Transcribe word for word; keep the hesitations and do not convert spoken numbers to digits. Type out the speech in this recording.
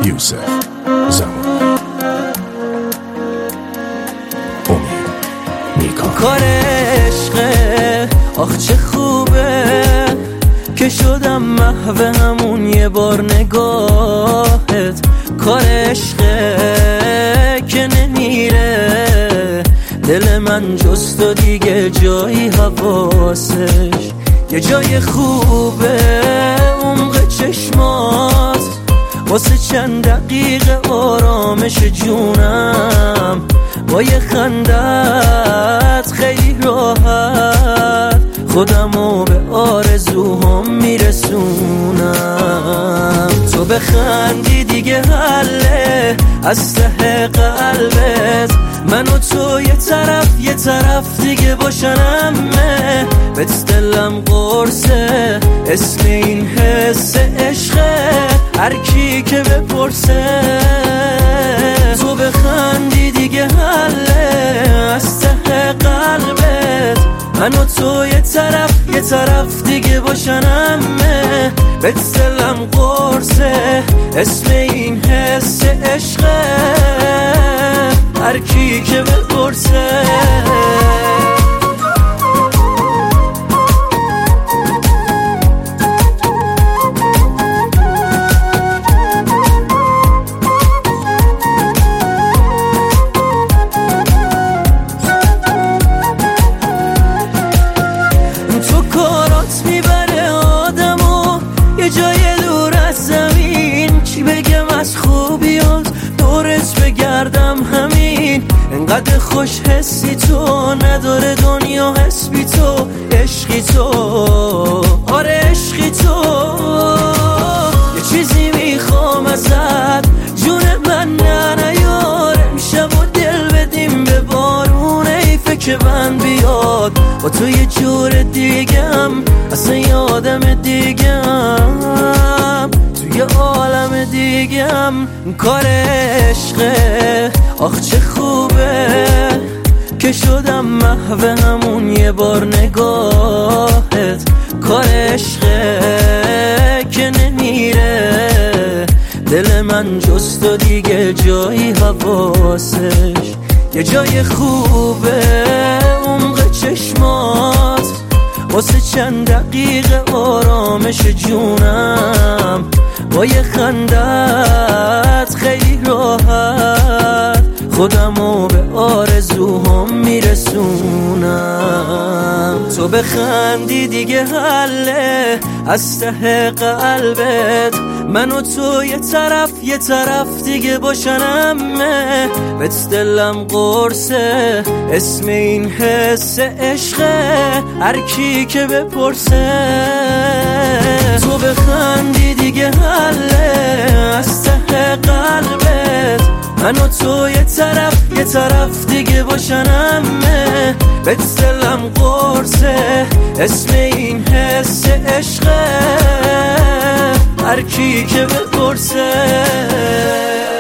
یوسف زمان امید نیکا. کار عشقه آخ چه خوبه که شدم محو همون یه بار نگاهت. کار عشقه که نمیره دل من جز تو دیگه جایی حواسش. یه جای خوبه عمق چشمات واسه چند دقیقه آرامش جونم. با یه خندت خیلی راحت خودمو به آرزوهام میرسونم. تو بخندی دیگه حله از ته قلبت، من و تو یه طرف یه طرف دیگه باشنمه. بهت دلم قرصه اسم این حس عشقه، هر کی که بپرسه. تو بخندی دیگه حله از ته قلبت، من و تو یه طرف یه طرف دیگه باشنمه. بهت دلم قرصه اسم این حس عشقه، هر کی که بپرسه. تو کارات میبره آدمو یه جای دور از زمین، چی بگم از خوبیات دورت بگردم همین. انقدر خوش حسی تو نداره دنیا حس بی تو، عشقی تو آره عشقی تو. یه چیزی میخوام ازت جون من نه نیاره، امشب و دل بدیم به بارون حیفه که بند بیاد. با تو یه جور دیگم اصلا یه آدم دیگم، توی عالم دیگم. کار عشقه آخ چه خوبه که شدم محو همون یه بار نگاهت. کار عشقه که نمیره دل من جز تو دیگه جایی حواسش. یه جای خوبه عمق چشمات واسه چند دقیقه آرامش جونم. با یه خندت خیلی راحت خودمو به آرزوهام میرسونم. تو بخندی دیگه حله از ته قلبت، من و تو یه طرف یه طرف دیگه باشنمه. بهت دلم قرصه اسم این حس عشقه، هر کی که بپرسه. تو بخندی دیگه حله از ته قلبت، من و تو یه طرف یه طرف دیگه باشنمه. بهت دلم قرصه اسم این حس عشقه، هر کی که بپرسه.